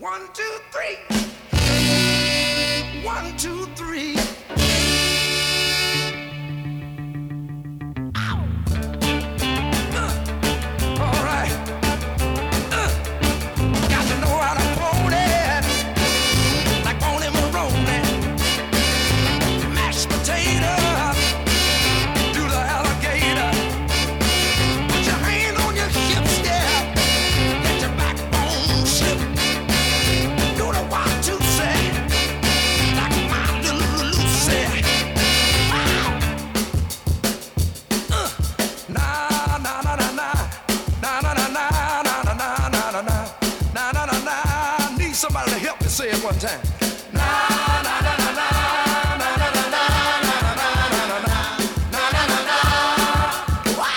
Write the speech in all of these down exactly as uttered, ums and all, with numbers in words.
One, two, three. One, two, three. Ow. Uh, all right. Uh, got to know how to hold it. Like Boney Maroney. Mashed potato. Do the alligator. Put your hand on your hips, yeah. Let your backbone slip. Do the one, two, say. Like my little Lucy. Wow. Uh. Na na na na na. Na na na na na na na na na na. Na na na na. Need somebody to help me say it one time. Na na na na na. Na na na na. Na na na na na. Na na na na. Wow.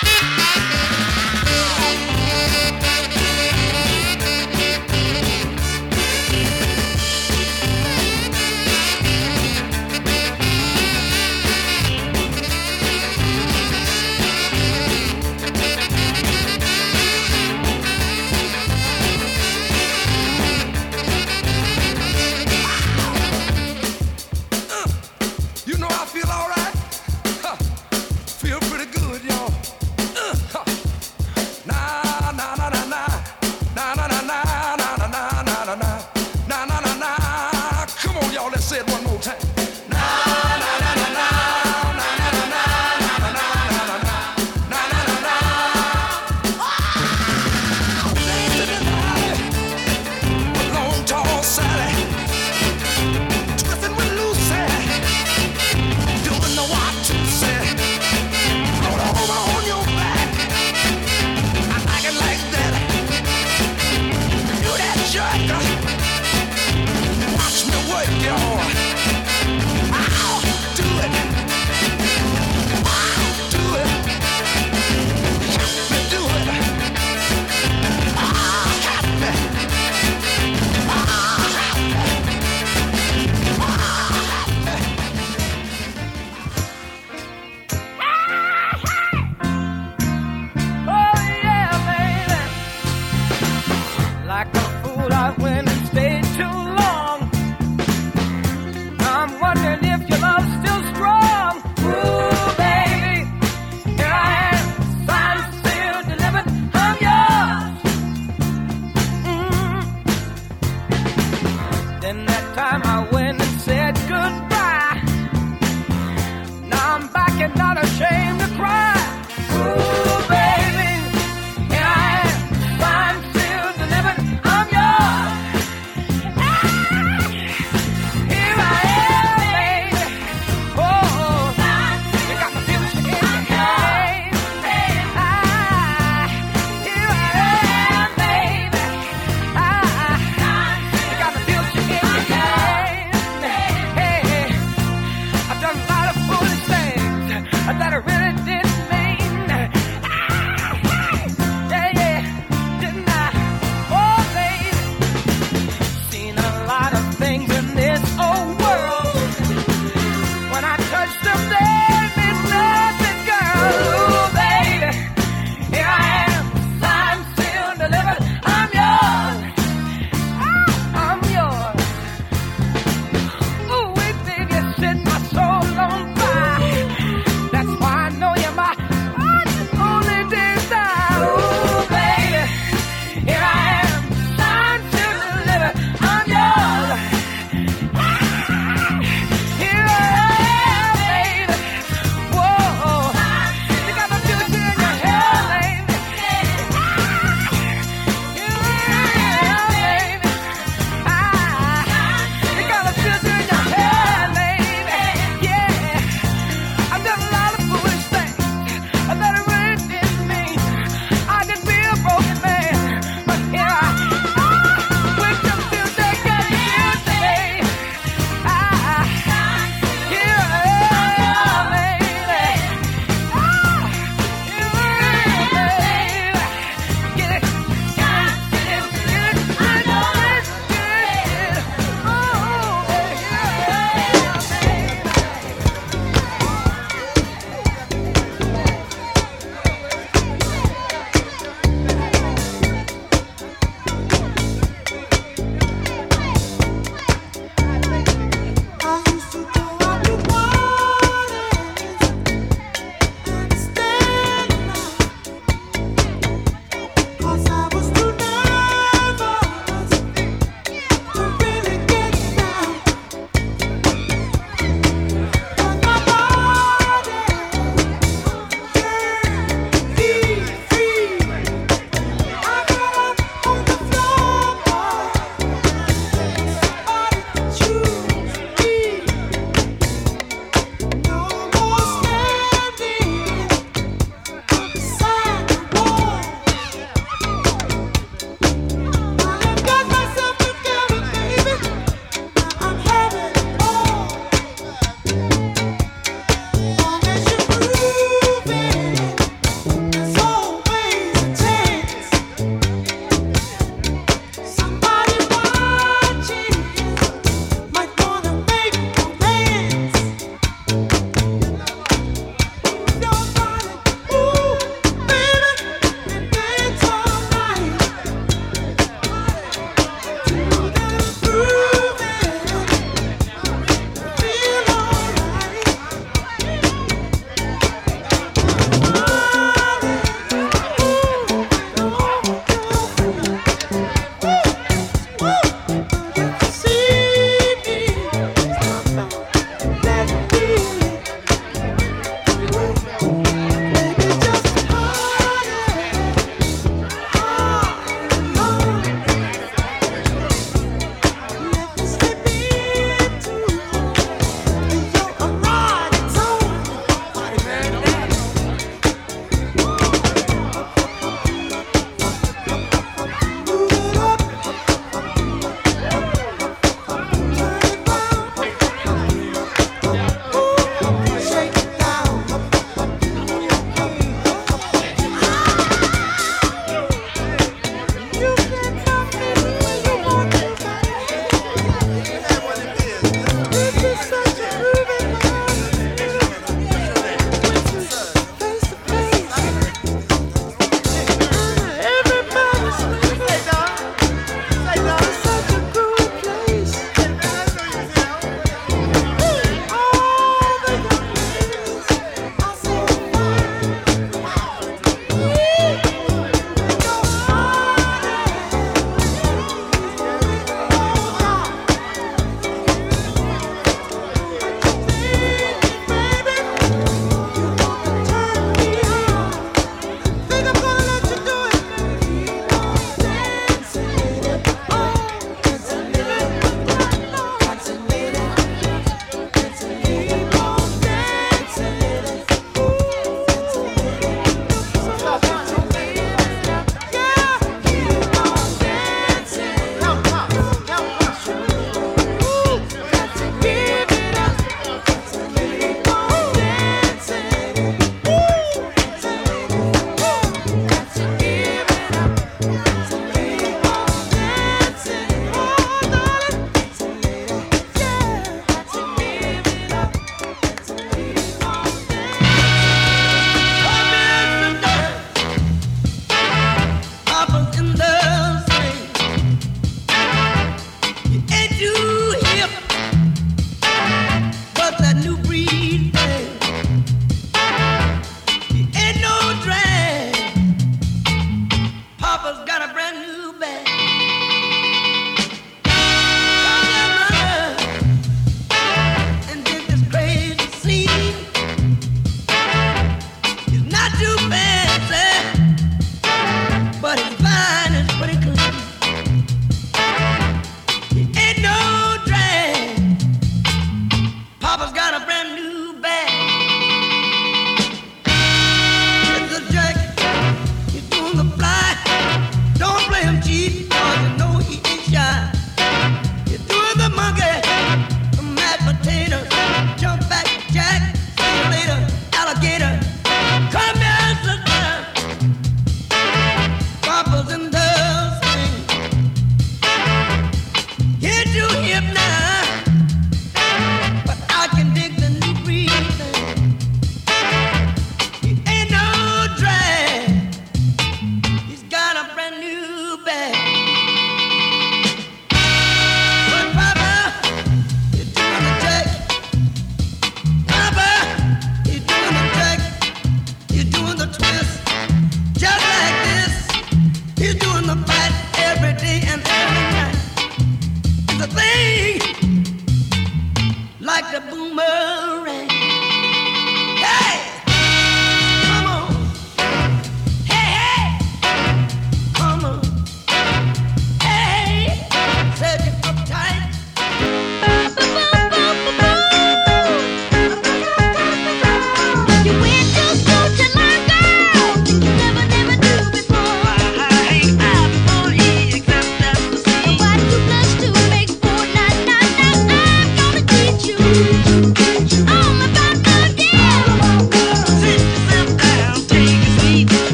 You know I feel all right. Huh. Feel pretty good, y'all. Uh, huh. Na na na na na. Na na na na na na na na na na. Na na na na. Come on, y'all, let's say it one more time. Na na na na na. Na na na na. Na na na na na na. Na na na na. Ah! Dancing in the alley with Long Tall Sally. Twisting with Lucy. Doing the one, two, say. Roll over on your back. I like it like that. Do that jerk. Watch me work, y'all. Ow, do it. Ow, do it. Help me do it. Ah, help me. Ah, help me. Ah, help me. Oh yeah, baby. Like a fool, I went and stayed too long. I'm wondering if your love's still strong. Ooh, baby, here I am, signed, sealed, delivered. I'm yours. Mm. Then that time I went and said goodbye. Now I'm back and not ashamed to cry. Ooh, baby, here I am, signed, sealed, delivered. I'm yours.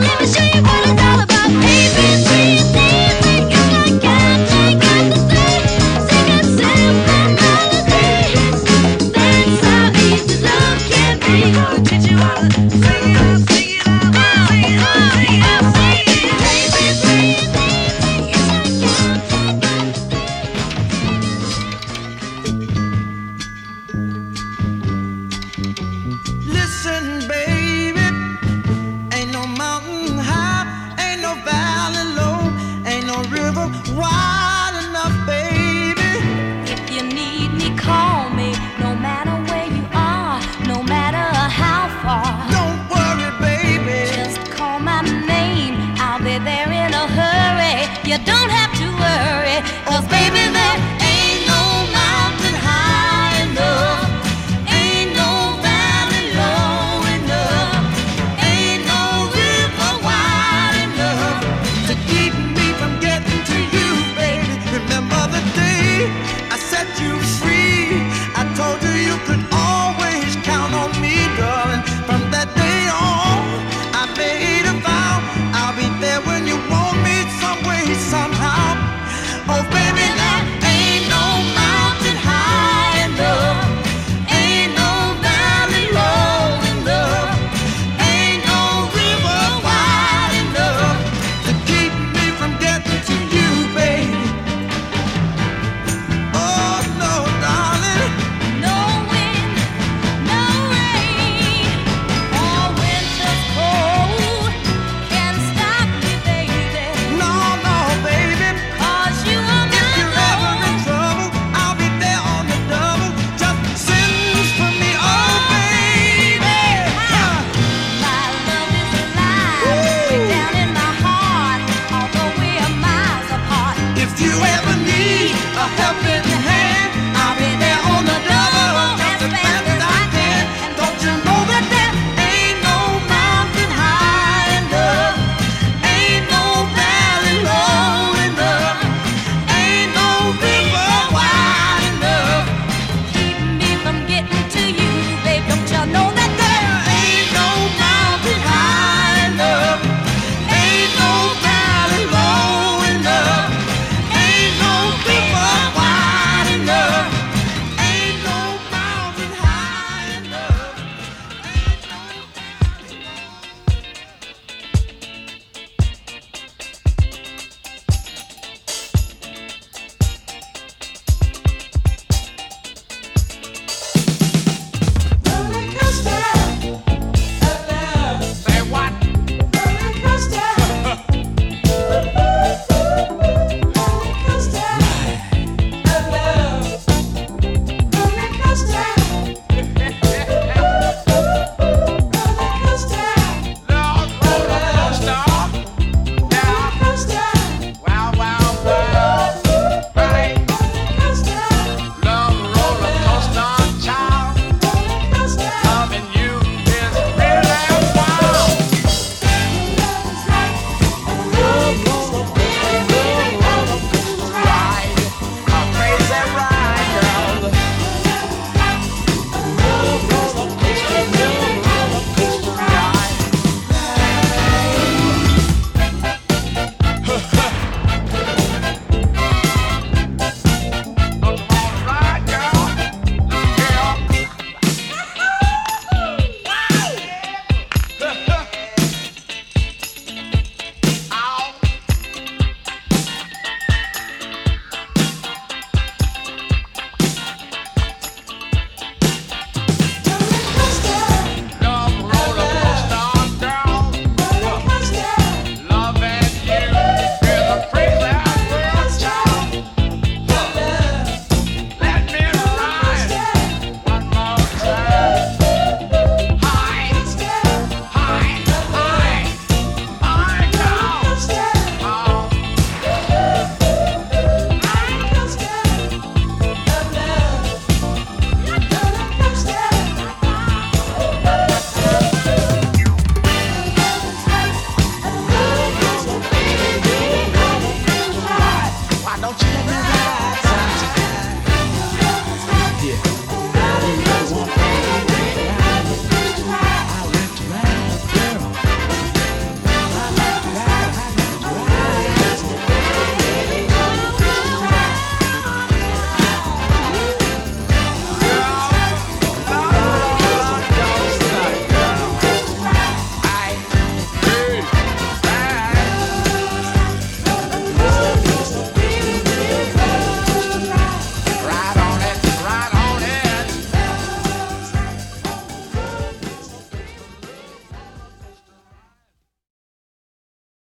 me show you what it's all about. A, B, C, D, it's like everything got to say. Sing a simple melody. That's how easy love can be. Gonna teach you how to sing it out, sing it out.